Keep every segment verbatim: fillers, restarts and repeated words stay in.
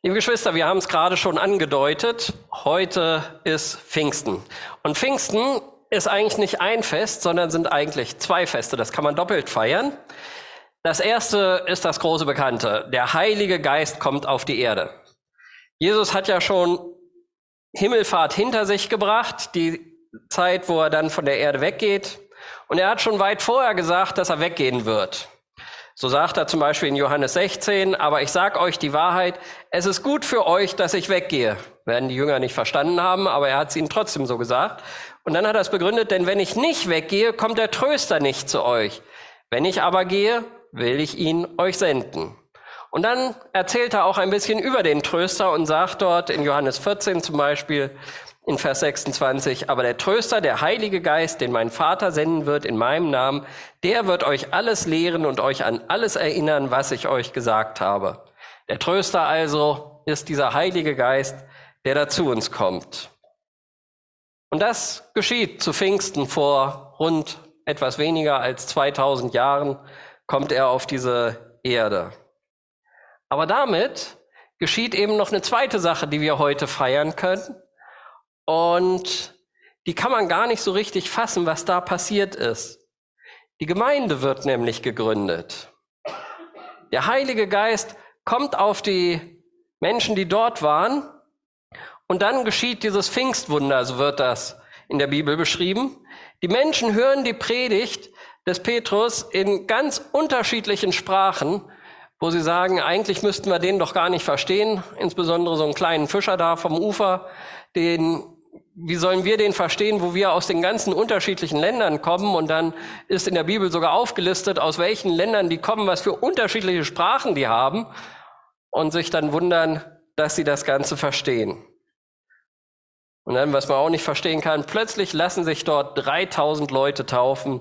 Liebe Geschwister, wir haben es gerade schon angedeutet, heute ist Pfingsten. Und Pfingsten ist eigentlich nicht ein Fest, sondern sind eigentlich zwei Feste. Das kann man doppelt feiern. Das erste ist das große Bekannte. Der Heilige Geist kommt auf die Erde. Jesus hat ja schon Himmelfahrt hinter sich gebracht, die Zeit, wo er dann von der Erde weggeht. Und er hat schon weit vorher gesagt, dass er weggehen wird. So sagt er zum Beispiel in Johannes sechzehn, aber ich sage euch die Wahrheit, es ist gut für euch, dass ich weggehe. Werden die Jünger nicht verstanden haben, aber er hat es ihnen trotzdem so gesagt. Und dann hat er es begründet, denn wenn ich nicht weggehe, kommt der Tröster nicht zu euch. Wenn ich aber gehe, will ich ihn euch senden. Und dann erzählt er auch ein bisschen über den Tröster und sagt dort in Johannes vierzehn zum Beispiel, in Vers sechsundzwanzig, aber der Tröster, der Heilige Geist, den mein Vater senden wird in meinem Namen, der wird euch alles lehren und euch an alles erinnern, was ich euch gesagt habe. Der Tröster also ist dieser Heilige Geist, der da zu uns kommt. Und das geschieht zu Pfingsten vor rund etwas weniger als zweitausend Jahren, kommt er auf diese Erde. Aber damit geschieht eben noch eine zweite Sache, die wir heute feiern können. Und die kann man gar nicht so richtig fassen, was da passiert ist. Die Gemeinde wird nämlich gegründet. Der Heilige Geist kommt auf die Menschen, die dort waren, und dann geschieht dieses Pfingstwunder, so wird das in der Bibel beschrieben. Die Menschen hören die Predigt des Petrus in ganz unterschiedlichen Sprachen, wo sie sagen, eigentlich müssten wir den doch gar nicht verstehen, insbesondere so einen kleinen Fischer da vom Ufer, den wie sollen wir den verstehen, wo wir aus den ganzen unterschiedlichen Ländern kommen? Und dann ist in der Bibel sogar aufgelistet, aus welchen Ländern die kommen, was für unterschiedliche Sprachen die haben und sich dann wundern, dass sie das Ganze verstehen. Und dann, was man auch nicht verstehen kann, plötzlich lassen sich dort dreitausend Leute taufen.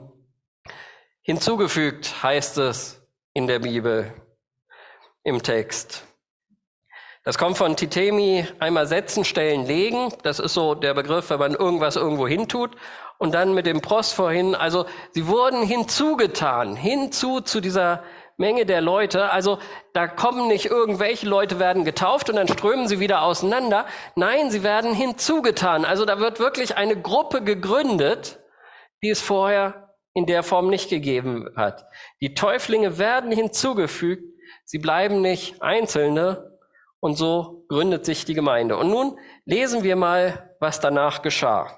Hinzugefügt heißt es in der Bibel, im Text. Das kommt von Titemi, einmal setzen, stellen, legen. Das ist so der Begriff, wenn man irgendwas irgendwo hintut. Und dann mit dem Pros vorhin, also sie wurden hinzugetan, hinzu zu dieser Menge der Leute. Also da kommen nicht irgendwelche Leute, werden getauft und dann strömen sie wieder auseinander. Nein, sie werden hinzugetan. Also da wird wirklich eine Gruppe gegründet, die es vorher in der Form nicht gegeben hat. Die Täuflinge werden hinzugefügt. Sie bleiben nicht Einzelne. Und so gründet sich die Gemeinde. Und nun lesen wir mal, was danach geschah.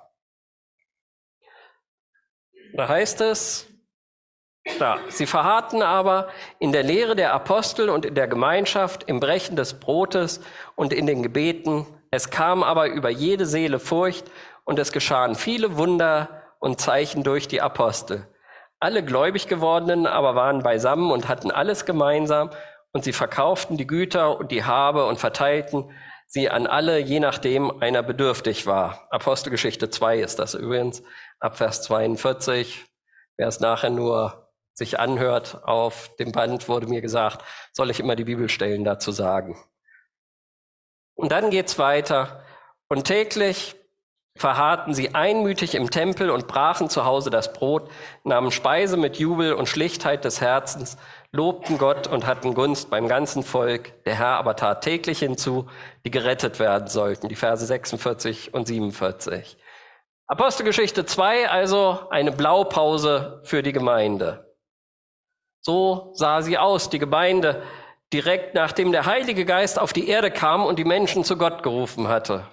Da heißt es, da, sie verharrten aber in der Lehre der Apostel und in der Gemeinschaft, im Brechen des Brotes und in den Gebeten. Es kam aber über jede Seele Furcht und es geschahen viele Wunder und Zeichen durch die Apostel. Alle gläubig gewordenen aber waren beisammen und hatten alles gemeinsam. Und sie verkauften die Güter und die Habe und verteilten sie an alle, je nachdem einer bedürftig war. Apostelgeschichte zwei ist das übrigens, ab Vers zweiundvierzig. Wer es nachher nur sich anhört, auf dem Band wurde mir gesagt, soll ich immer die Bibelstellen dazu sagen. Und dann geht's weiter. Und täglich verharrten sie einmütig im Tempel und brachen zu Hause das Brot, nahmen Speise mit Jubel und Schlichtheit des Herzens, lobten Gott und hatten Gunst beim ganzen Volk. Der Herr aber tat täglich hinzu, die gerettet werden sollten. Die Verse sechsundvierzig und siebenundvierzig. Apostelgeschichte zwei, also eine Blaupause für die Gemeinde. So sah sie aus, die Gemeinde, direkt nachdem der Heilige Geist auf die Erde kam und die Menschen zu Gott gerufen hatte.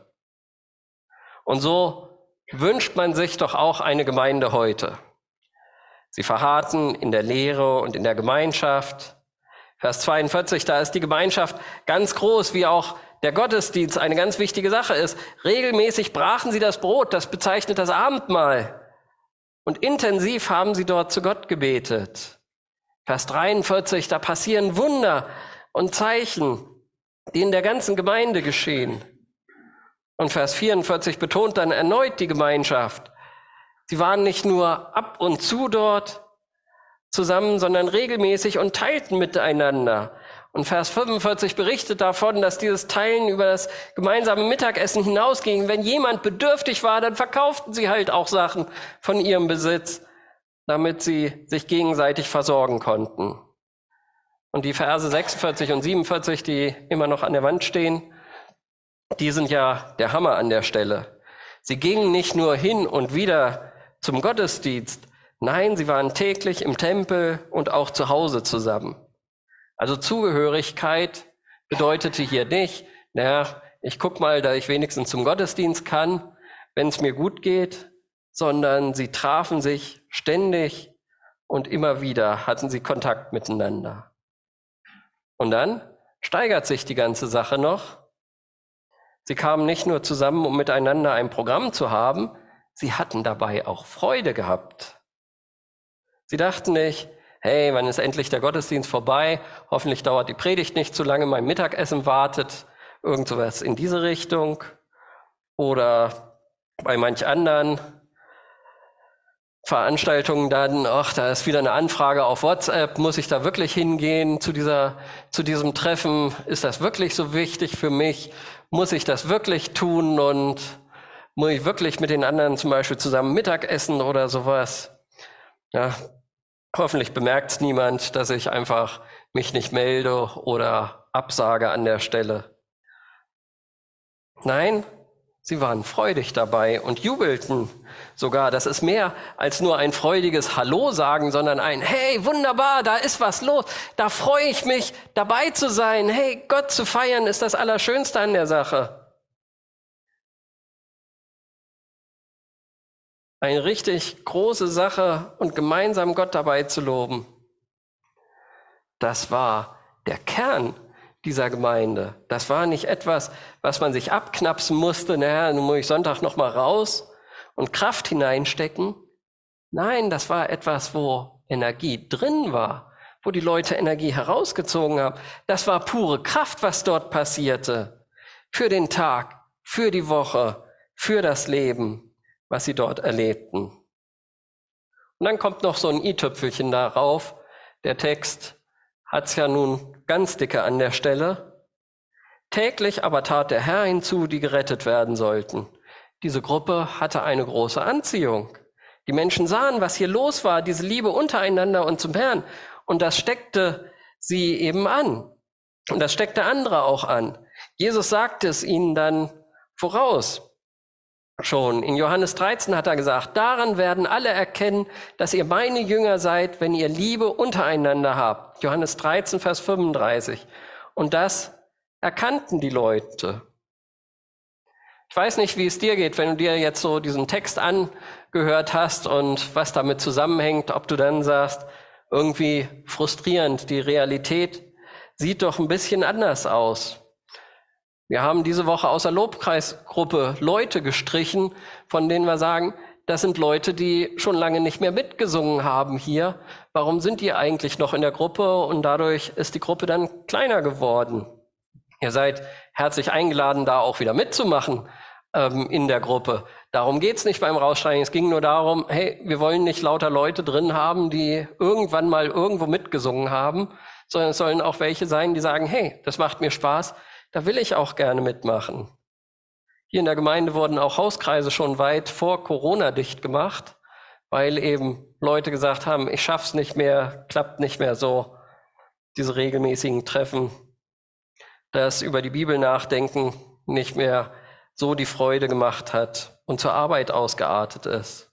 Und so wünscht man sich doch auch eine Gemeinde heute. Sie verharrten in der Lehre und in der Gemeinschaft. Vers zweiundvierzig, da ist die Gemeinschaft ganz groß, wie auch der Gottesdienst eine ganz wichtige Sache ist. Regelmäßig brachen sie das Brot, das bezeichnet das Abendmahl. Und intensiv haben sie dort zu Gott gebetet. Vers dreiundvierzig, da passieren Wunder und Zeichen, die in der ganzen Gemeinde geschehen. Und Vers vierundvierzig betont dann erneut die Gemeinschaft. Sie waren nicht nur ab und zu dort zusammen, sondern regelmäßig und teilten miteinander. Und Vers fünfundvierzig berichtet davon, dass dieses Teilen über das gemeinsame Mittagessen hinausging. Wenn jemand bedürftig war, dann verkauften sie halt auch Sachen von ihrem Besitz, damit sie sich gegenseitig versorgen konnten. Und die Verse sechsundvierzig und siebenundvierzig, die immer noch an der Wand stehen, die sind ja der Hammer an der Stelle. Sie gingen nicht nur hin und wieder zum Gottesdienst, nein, sie waren täglich im Tempel und auch zu Hause zusammen. Also Zugehörigkeit bedeutete hier nicht, naja, ich guck mal, da ich wenigstens zum Gottesdienst kann, wenn es mir gut geht, sondern sie trafen sich ständig und immer wieder hatten sie Kontakt miteinander. Und dann steigert sich die ganze Sache noch. Sie kamen nicht nur zusammen, um miteinander ein Programm zu haben, sie hatten dabei auch Freude gehabt. Sie dachten nicht, hey, wann ist endlich der Gottesdienst vorbei? Hoffentlich dauert die Predigt nicht zu lange, mein Mittagessen wartet. Irgend sowas in diese Richtung. Oder bei manch anderen Veranstaltungen dann, ach, da ist wieder eine Anfrage auf WhatsApp, muss ich da wirklich hingehen zu dieser, zu diesem Treffen? Ist das wirklich so wichtig für mich? Muss ich das wirklich tun und muss ich wirklich mit den anderen zum Beispiel zusammen Mittagessen oder sowas? Ja, hoffentlich bemerkt es niemand, dass ich einfach mich nicht melde oder absage an der Stelle. Nein, sie waren freudig dabei und jubelten sogar. Das ist mehr als nur ein freudiges Hallo sagen, sondern ein Hey, wunderbar, da ist was los. Da freue ich mich, dabei zu sein. Hey, Gott zu feiern ist das Allerschönste an der Sache. Eine richtig große Sache und gemeinsam Gott dabei zu loben. Das war der Kern dieser Gemeinde. Das war nicht etwas, was man sich abknapsen musste, naja, nun muss ich Sonntag noch mal raus und Kraft hineinstecken. Nein, das war etwas, wo Energie drin war, wo die Leute Energie herausgezogen haben. Das war pure Kraft, was dort passierte. Für den Tag, für die Woche, für das Leben, was sie dort erlebten. Und dann kommt noch so ein i-Tüpfelchen darauf. Der Text hat's ja nun ganz dicke an der Stelle. Täglich aber tat der Herr hinzu, die gerettet werden sollten. Diese Gruppe hatte eine große Anziehung. Die Menschen sahen, was hier los war, diese Liebe untereinander und zum Herrn. Und das steckte sie eben an. Und das steckte andere auch an. Jesus sagte es ihnen dann voraus. Schon in Johannes dreizehn hat er gesagt, daran werden alle erkennen, dass ihr meine Jünger seid, wenn ihr Liebe untereinander habt. Johannes dreizehn, Vers fünfunddreißig. Und das erkannten die Leute. Ich weiß nicht, wie es dir geht, wenn du dir jetzt so diesen Text angehört hast und was damit zusammenhängt, ob du dann sagst, irgendwie frustrierend, die Realität sieht doch ein bisschen anders aus. Wir haben diese Woche aus der Lobpreisgruppe Leute gestrichen, von denen wir sagen, das sind Leute, die schon lange nicht mehr mitgesungen haben hier. Warum sind die eigentlich noch in der Gruppe? Und dadurch ist die Gruppe dann kleiner geworden. Ihr seid herzlich eingeladen, da auch wieder mitzumachen ähm, in der Gruppe. Darum geht's nicht beim Rausstreichen. Es ging nur darum, hey, wir wollen nicht lauter Leute drin haben, die irgendwann mal irgendwo mitgesungen haben, sondern es sollen auch welche sein, die sagen, hey, das macht mir Spaß. Da will ich auch gerne mitmachen. Hier in der Gemeinde wurden auch Hauskreise schon weit vor Corona dicht gemacht, weil eben Leute gesagt haben, ich schaff's nicht mehr, klappt nicht mehr so, diese regelmäßigen Treffen, das über die Bibel nachdenken nicht mehr so die Freude gemacht hat und zur Arbeit ausgeartet ist.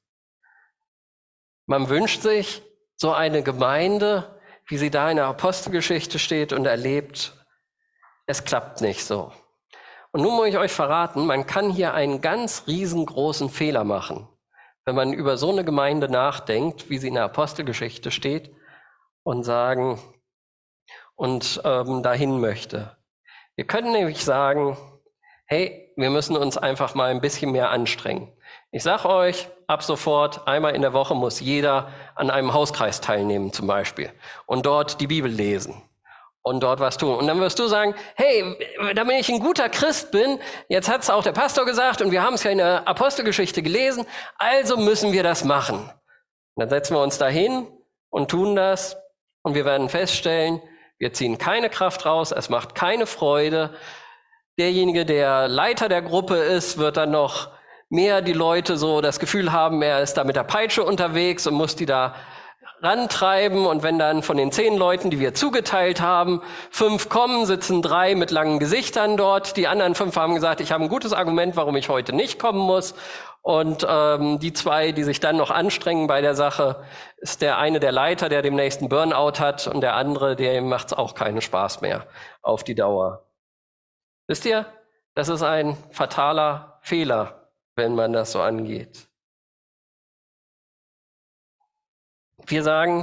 Man wünscht sich so eine Gemeinde, wie sie da in der Apostelgeschichte steht und erlebt. Es klappt nicht so. Und nun muss ich euch verraten, man kann hier einen ganz riesengroßen Fehler machen, wenn man über so eine Gemeinde nachdenkt, wie sie in der Apostelgeschichte steht und sagen und ähm, dahin möchte. Wir können nämlich sagen, hey, wir müssen uns einfach mal ein bisschen mehr anstrengen. Ich sag euch, ab sofort, einmal in der Woche muss jeder an einem Hauskreis teilnehmen zum Beispiel und dort die Bibel lesen. Und dort was tun. Und dann wirst du sagen, hey, damit ich ein guter Christ bin, jetzt hat es auch der Pastor gesagt und wir haben es ja in der Apostelgeschichte gelesen, also müssen wir das machen. Und dann setzen wir uns dahin und tun das und wir werden feststellen, wir ziehen keine Kraft raus, es macht keine Freude. Derjenige, der Leiter der Gruppe ist, wird dann noch mehr die Leute so das Gefühl haben, er ist da mit der Peitsche unterwegs und muss die da rantreiben und wenn dann von den zehn Leuten, die wir zugeteilt haben, fünf kommen, sitzen drei mit langen Gesichtern dort. Die anderen fünf haben gesagt, ich habe ein gutes Argument, warum ich heute nicht kommen muss. Und ähm, die zwei, die sich dann noch anstrengen bei der Sache, ist der eine der Leiter, der demnächst einen Burnout hat, und der andere, dem macht es auch keinen Spaß mehr auf die Dauer. Wisst ihr, das ist ein fataler Fehler, wenn man das so angeht. Wir sagen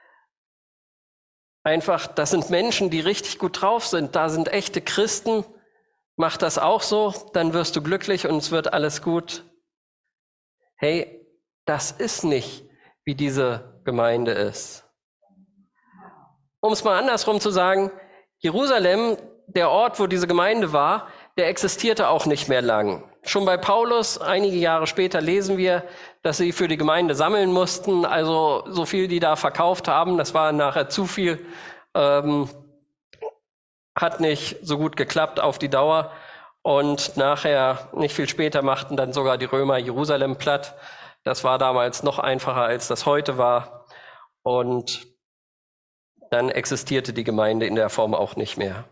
einfach, das sind Menschen, die richtig gut drauf sind. Da sind echte Christen. Mach das auch so, dann wirst du glücklich und es wird alles gut. Hey, das ist nicht, wie diese Gemeinde ist. Um es mal andersrum zu sagen, Jerusalem, der Ort, wo diese Gemeinde war, der existierte auch nicht mehr lang. Schon bei Paulus, einige Jahre später, lesen wir, dass sie für die Gemeinde sammeln mussten. Also so viel, die da verkauft haben, das war nachher zu viel. Ähm, hat nicht so gut geklappt auf die Dauer. Und nachher, nicht viel später, machten dann sogar die Römer Jerusalem platt. Das war damals noch einfacher, als das heute war. Und dann existierte die Gemeinde in der Form auch nicht mehr.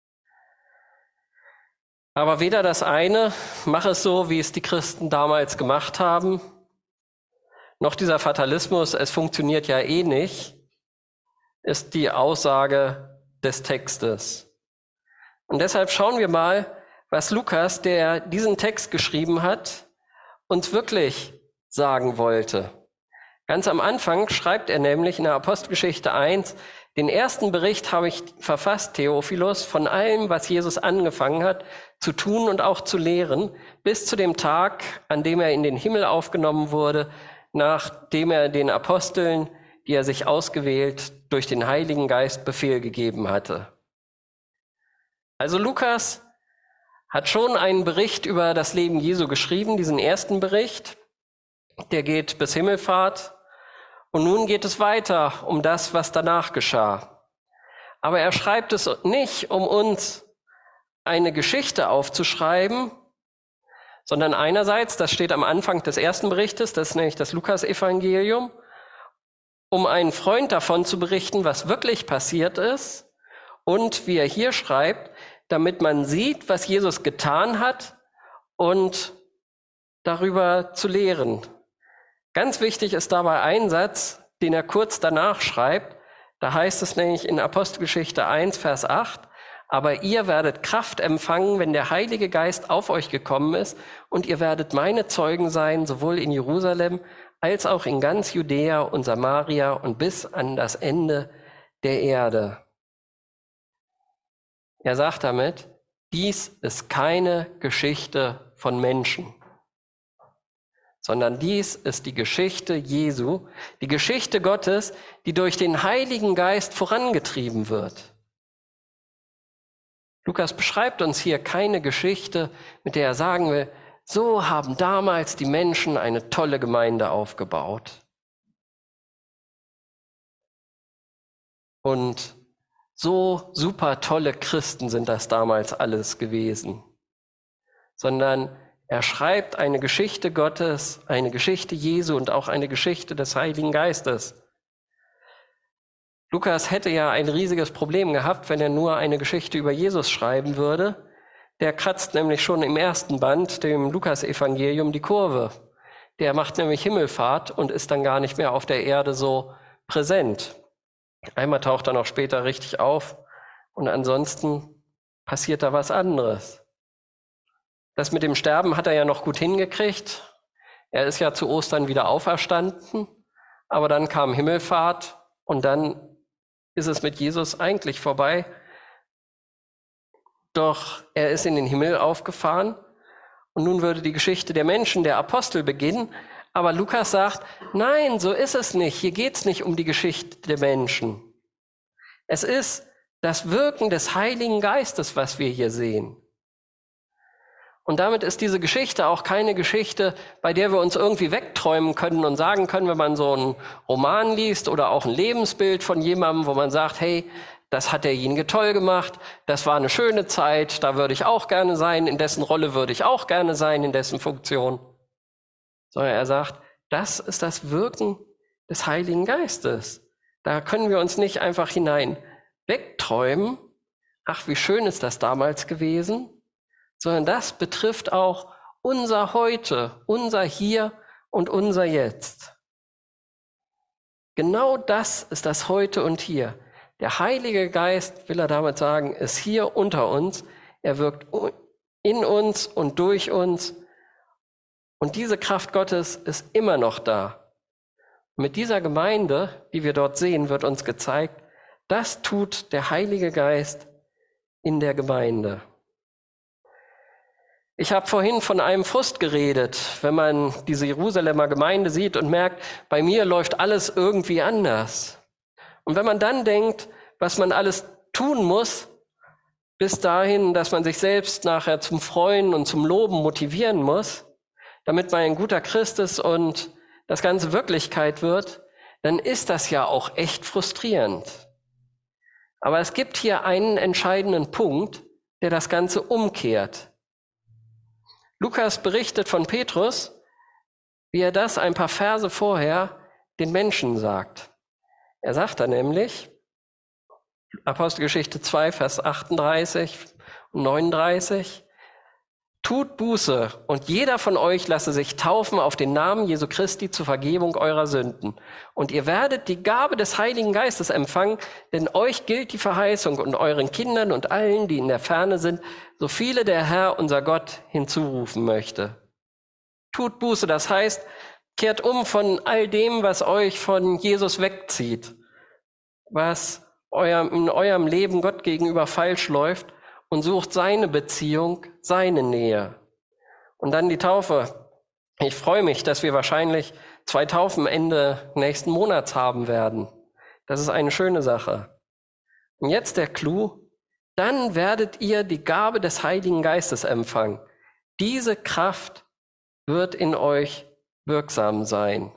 Aber weder das eine, mach es so, wie es die Christen damals gemacht haben, noch dieser Fatalismus, es funktioniert ja eh nicht, ist die Aussage des Textes. Und deshalb schauen wir mal, was Lukas, der diesen Text geschrieben hat, uns wirklich sagen wollte. Ganz am Anfang schreibt er nämlich in der Apostelgeschichte eins, den ersten Bericht habe ich verfasst, Theophilus, von allem, was Jesus angefangen hat, zu tun und auch zu lehren, bis zu dem Tag, an dem er in den Himmel aufgenommen wurde, nachdem er den Aposteln, die er sich ausgewählt, durch den Heiligen Geist Befehl gegeben hatte. Also Lukas hat schon einen Bericht über das Leben Jesu geschrieben, diesen ersten Bericht. Der geht bis Himmelfahrt. Und nun geht es weiter um das, was danach geschah. Aber er schreibt es nicht, um uns eine Geschichte aufzuschreiben, sondern einerseits, das steht am Anfang des ersten Berichtes, das ist nämlich das Lukas-Evangelium, um einen Freund davon zu berichten, was wirklich passiert ist, und wie er hier schreibt, damit man sieht, was Jesus getan hat und darüber zu lehren. Ganz wichtig ist dabei ein Satz, den er kurz danach schreibt. Da heißt es nämlich in Apostelgeschichte eins, Vers acht, aber ihr werdet Kraft empfangen, wenn der Heilige Geist auf euch gekommen ist, und ihr werdet meine Zeugen sein, sowohl in Jerusalem als auch in ganz Judäa und Samaria und bis an das Ende der Erde. Er sagt damit, dies ist keine Geschichte von Menschen, sondern dies ist die Geschichte Jesu, die Geschichte Gottes, die durch den Heiligen Geist vorangetrieben wird. Lukas beschreibt uns hier keine Geschichte, mit der er sagen will, so haben damals die Menschen eine tolle Gemeinde aufgebaut. Und so super tolle Christen sind das damals alles gewesen. Sondern er schreibt eine Geschichte Gottes, eine Geschichte Jesu und auch eine Geschichte des Heiligen Geistes. Lukas hätte ja ein riesiges Problem gehabt, wenn er nur eine Geschichte über Jesus schreiben würde. Der kratzt nämlich schon im ersten Band, dem Lukas-Evangelium, die Kurve. Der macht nämlich Himmelfahrt und ist dann gar nicht mehr auf der Erde so präsent. Einmal taucht er noch später richtig auf und ansonsten passiert da was anderes. Das mit dem Sterben hat er ja noch gut hingekriegt. Er ist ja zu Ostern wieder auferstanden, aber dann kam Himmelfahrt und dann ist es mit Jesus eigentlich vorbei. Doch er ist in den Himmel aufgefahren und nun würde die Geschichte der Menschen, der Apostel beginnen. Aber Lukas sagt, nein, so ist es nicht. Hier geht es nicht um die Geschichte der Menschen. Es ist das Wirken des Heiligen Geistes, was wir hier sehen. Und damit ist diese Geschichte auch keine Geschichte, bei der wir uns irgendwie wegträumen können und sagen können, wenn man so einen Roman liest oder auch ein Lebensbild von jemandem, wo man sagt, hey, das hat derjenige toll gemacht, das war eine schöne Zeit, da würde ich auch gerne sein, in dessen Rolle würde ich auch gerne sein, in dessen Funktion. Sondern er sagt, das ist das Wirken des Heiligen Geistes. Da können wir uns nicht einfach hinein wegträumen, ach, wie schön ist das damals gewesen, sondern das betrifft auch unser Heute, unser Hier und unser Jetzt. Genau das ist das Heute und Hier. Der Heilige Geist, will er damit sagen, ist hier unter uns. Er wirkt in uns und durch uns. Und diese Kraft Gottes ist immer noch da. Mit dieser Gemeinde, die wir dort sehen, wird uns gezeigt, das tut der Heilige Geist in der Gemeinde. Ich habe vorhin von einem Frust geredet, wenn man diese Jerusalemer Gemeinde sieht und merkt, bei mir läuft alles irgendwie anders. Und wenn man dann denkt, was man alles tun muss, bis dahin, dass man sich selbst nachher zum Freuen und zum Loben motivieren muss, damit man ein guter Christ ist und das Ganze Wirklichkeit wird, dann ist das ja auch echt frustrierend. Aber es gibt hier einen entscheidenden Punkt, der das Ganze umkehrt. Lukas berichtet von Petrus, wie er das ein paar Verse vorher den Menschen sagt. Er sagt da nämlich, Apostelgeschichte zwei, Vers achtunddreißig und neununddreißig, tut Buße und jeder von euch lasse sich taufen auf den Namen Jesu Christi zur Vergebung eurer Sünden. Und ihr werdet die Gabe des Heiligen Geistes empfangen, denn euch gilt die Verheißung und euren Kindern und allen, die in der Ferne sind, so viele der Herr, unser Gott, hinzurufen möchte. Tut Buße, das heißt, kehrt um von all dem, was euch von Jesus wegzieht, was euer, in eurem Leben Gott gegenüber falsch läuft, und sucht seine Beziehung, seine Nähe. Und dann die Taufe. Ich freue mich, dass wir wahrscheinlich zwei Taufen Ende nächsten Monats haben werden. Das ist eine schöne Sache. Und jetzt der Clou. Dann werdet ihr die Gabe des Heiligen Geistes empfangen. Diese Kraft wird in euch wirksam sein.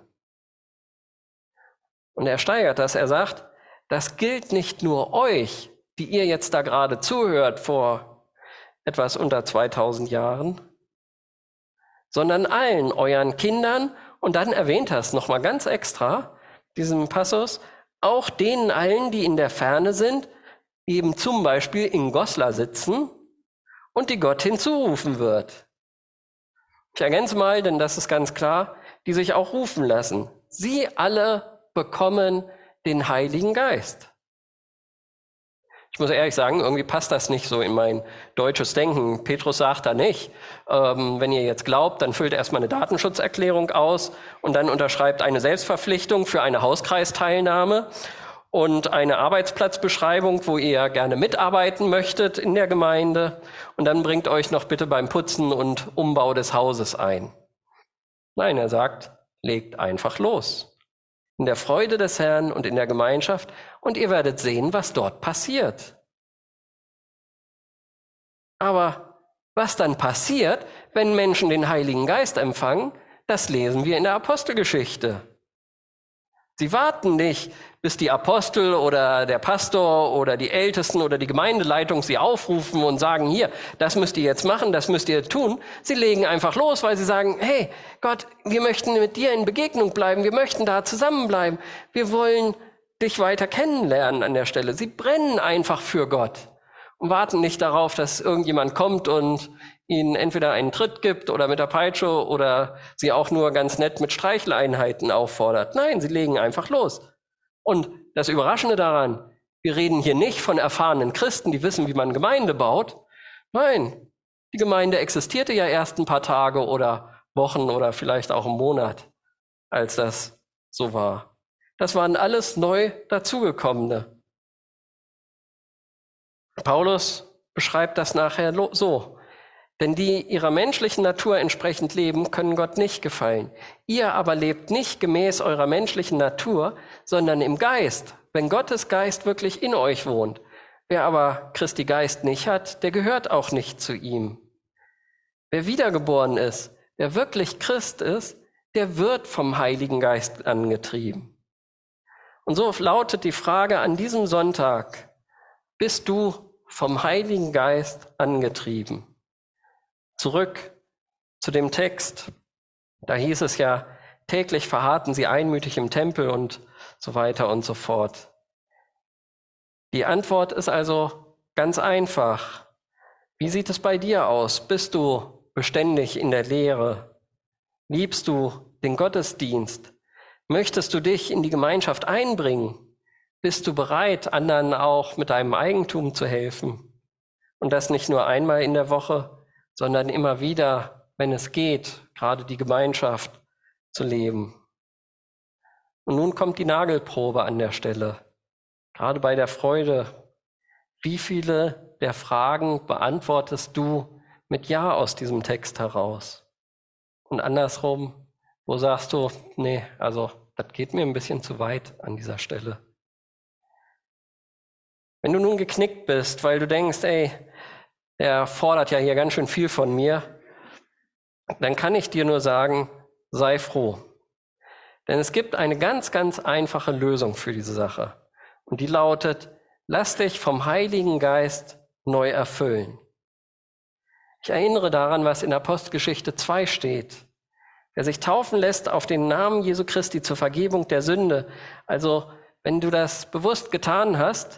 Und er steigert das. Er sagt, das gilt nicht nur euch, die ihr jetzt da gerade zuhört vor etwas unter zweitausend Jahren, sondern allen euren Kindern, und dann erwähnt er es nochmal ganz extra, diesen Passus, auch denen allen, die in der Ferne sind, eben zum Beispiel in Goslar sitzen und die Gott hinzurufen wird. Ich ergänze mal, denn das ist ganz klar, die sich auch rufen lassen. Sie alle bekommen den Heiligen Geist. Ich muss ehrlich sagen, irgendwie passt das nicht so in mein deutsches Denken. Petrus sagt da nicht, ähm, wenn ihr jetzt glaubt, dann füllt erstmal eine Datenschutzerklärung aus und dann unterschreibt eine Selbstverpflichtung für eine Hauskreisteilnahme und eine Arbeitsplatzbeschreibung, wo ihr gerne mitarbeiten möchtet in der Gemeinde. Und dann bringt euch noch bitte beim Putzen und Umbau des Hauses ein. Nein, er sagt, legt einfach los. In der Freude des Herrn und in der Gemeinschaft, und ihr werdet sehen, was dort passiert. Aber was dann passiert, wenn Menschen den Heiligen Geist empfangen, das lesen wir in der Apostelgeschichte. Sie warten nicht, bis die Apostel oder der Pastor oder die Ältesten oder die Gemeindeleitung sie aufrufen und sagen, hier, das müsst ihr jetzt machen, das müsst ihr tun. Sie legen einfach los, weil sie sagen, hey Gott, wir möchten mit dir in Begegnung bleiben, wir möchten da zusammenbleiben, wir wollen dich weiter kennenlernen an der Stelle. Sie brennen einfach für Gott und warten nicht darauf, dass irgendjemand kommt und ihnen entweder einen Tritt gibt oder mit der Peitsche oder sie auch nur ganz nett mit Streicheleinheiten auffordert. Nein, sie legen einfach los. Und das Überraschende daran, wir reden hier nicht von erfahrenen Christen, die wissen, wie man Gemeinde baut. Nein, die Gemeinde existierte ja erst ein paar Tage oder Wochen oder vielleicht auch einen Monat, als das so war. Das waren alles neu dazugekommene. Paulus beschreibt das nachher so. Denn die ihrer menschlichen Natur entsprechend leben, können Gott nicht gefallen. Ihr aber lebt nicht gemäß eurer menschlichen Natur, sondern im Geist, wenn Gottes Geist wirklich in euch wohnt. Wer aber Christi Geist nicht hat, der gehört auch nicht zu ihm. Wer wiedergeboren ist, wer wirklich Christ ist, der wird vom Heiligen Geist angetrieben. Und so lautet die Frage an diesem Sonntag, bist du vom Heiligen Geist angetrieben? Zurück zu dem Text. Da hieß es ja, täglich verharrten sie einmütig im Tempel und so weiter und so fort. Die Antwort ist also ganz einfach. Wie sieht es bei dir aus? Bist du beständig in der Lehre? Liebst du den Gottesdienst? Möchtest du dich in die Gemeinschaft einbringen? Bist du bereit, anderen auch mit deinem Eigentum zu helfen? Und das nicht nur einmal in der Woche, sondern immer wieder, wenn es geht, gerade die Gemeinschaft zu leben. Und nun kommt die Nagelprobe an der Stelle. Gerade bei der Freude. Wie viele der Fragen beantwortest du mit Ja aus diesem Text heraus? Und andersrum, wo sagst du, nee, also das geht mir ein bisschen zu weit an dieser Stelle. Wenn du nun geknickt bist, weil du denkst, ey, er fordert ja hier ganz schön viel von mir, dann kann ich dir nur sagen, sei froh. Denn es gibt eine ganz, ganz einfache Lösung für diese Sache. Und die lautet, lass dich vom Heiligen Geist neu erfüllen. Ich erinnere daran, was in Apostelgeschichte zwei steht. Wer sich taufen lässt auf den Namen Jesu Christi zur Vergebung der Sünde, also wenn du das bewusst getan hast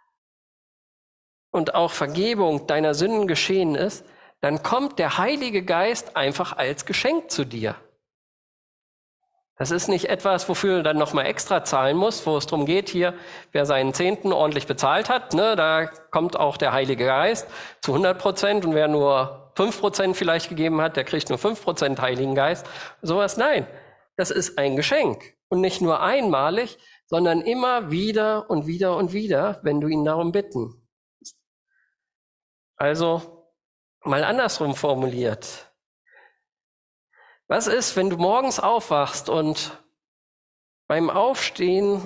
und auch Vergebung deiner Sünden geschehen ist, dann kommt der Heilige Geist einfach als Geschenk zu dir. Das ist nicht etwas, wofür du dann nochmal extra zahlen musst, wo es darum geht, hier, wer seinen Zehnten ordentlich bezahlt hat, ne, da kommt auch der Heilige Geist zu hundert Prozent und wer nur fünf Prozent vielleicht gegeben hat, der kriegt nur fünf Prozent Heiligen Geist. Sowas, nein, das ist ein Geschenk und nicht nur einmalig, sondern immer wieder und wieder und wieder, wenn du ihn darum bitten. Also mal andersrum formuliert. Was ist, wenn du morgens aufwachst und beim Aufstehen,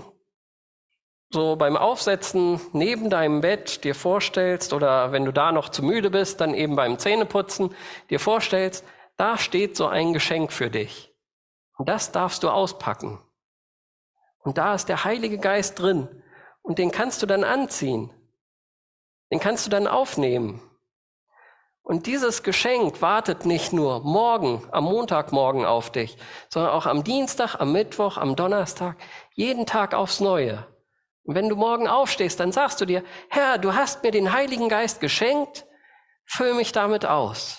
so beim Aufsetzen neben deinem Bett dir vorstellst oder wenn du da noch zu müde bist, dann eben beim Zähneputzen dir vorstellst, da steht so ein Geschenk für dich. Und das darfst du auspacken. Und da ist der Heilige Geist drin und den kannst du dann anziehen. Den kannst du dann aufnehmen. Und dieses Geschenk wartet nicht nur morgen, am Montagmorgen auf dich, sondern auch am Dienstag, am Mittwoch, am Donnerstag, jeden Tag aufs Neue. Und wenn du morgen aufstehst, dann sagst du dir, Herr, du hast mir den Heiligen Geist geschenkt, füll mich damit aus.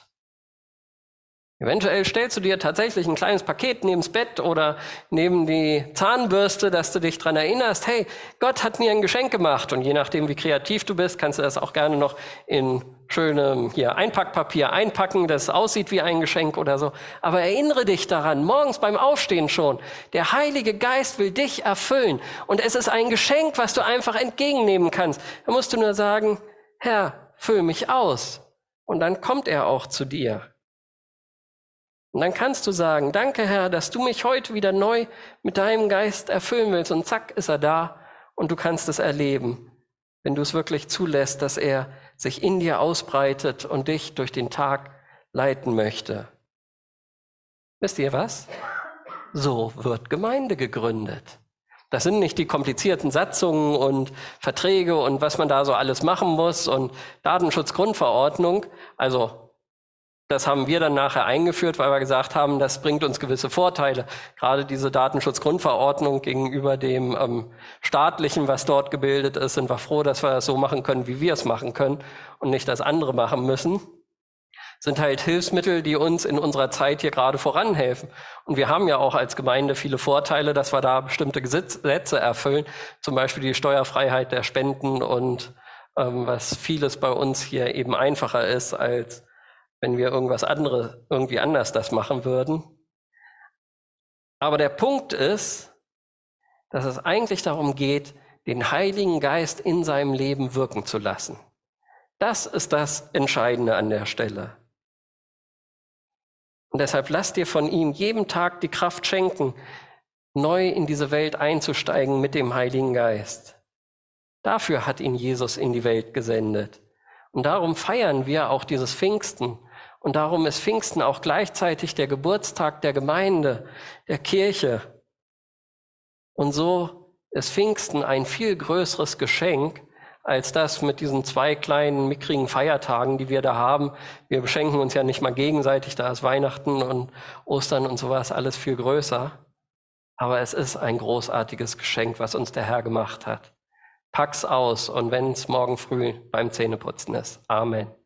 Eventuell stellst du dir tatsächlich ein kleines Paket neben's Bett oder neben die Zahnbürste, dass du dich dran erinnerst, hey, Gott hat mir ein Geschenk gemacht. Und je nachdem, wie kreativ du bist, kannst du das auch gerne noch in schönem hier Einpackpapier einpacken, das aussieht wie ein Geschenk oder so. Aber erinnere dich daran, morgens beim Aufstehen schon, der Heilige Geist will dich erfüllen. Und es ist ein Geschenk, was du einfach entgegennehmen kannst. Da musst du nur sagen, Herr, füll mich aus. Und dann kommt er auch zu dir. Und dann kannst du sagen, danke Herr, dass du mich heute wieder neu mit deinem Geist erfüllen willst. Und zack, ist er da und du kannst es erleben, wenn du es wirklich zulässt, dass er sich in dir ausbreitet und dich durch den Tag leiten möchte. Wisst ihr was? So wird Gemeinde gegründet. Das sind nicht die komplizierten Satzungen und Verträge und was man da so alles machen muss und Datenschutzgrundverordnung, also das haben wir dann nachher eingeführt, weil wir gesagt haben, das bringt uns gewisse Vorteile. Gerade diese Datenschutzgrundverordnung gegenüber dem ähm, staatlichen, was dort gebildet ist, sind wir froh, dass wir das so machen können, wie wir es machen können und nicht das andere machen müssen. Sind halt Hilfsmittel, die uns in unserer Zeit hier gerade voranhelfen. Und wir haben ja auch als Gemeinde viele Vorteile, dass wir da bestimmte Gesetze erfüllen, zum Beispiel die Steuerfreiheit der Spenden und ähm, was vieles bei uns hier eben einfacher ist, als wenn wir irgendwas anderes, irgendwie anders das machen würden. Aber der Punkt ist, dass es eigentlich darum geht, den Heiligen Geist in seinem Leben wirken zu lassen. Das ist das Entscheidende an der Stelle. Und deshalb lass dir von ihm jeden Tag die Kraft schenken, neu in diese Welt einzusteigen mit dem Heiligen Geist. Dafür hat ihn Jesus in die Welt gesendet. Und darum feiern wir auch dieses Pfingsten. Und darum ist Pfingsten auch gleichzeitig der Geburtstag der Gemeinde, der Kirche. Und so ist Pfingsten ein viel größeres Geschenk als das mit diesen zwei kleinen, mickrigen Feiertagen, die wir da haben. Wir beschenken uns ja nicht mal gegenseitig, da ist Weihnachten und Ostern und sowas alles viel größer. Aber es ist ein großartiges Geschenk, was uns der Herr gemacht hat. Pack's aus und wenn es morgen früh beim Zähneputzen ist. Amen.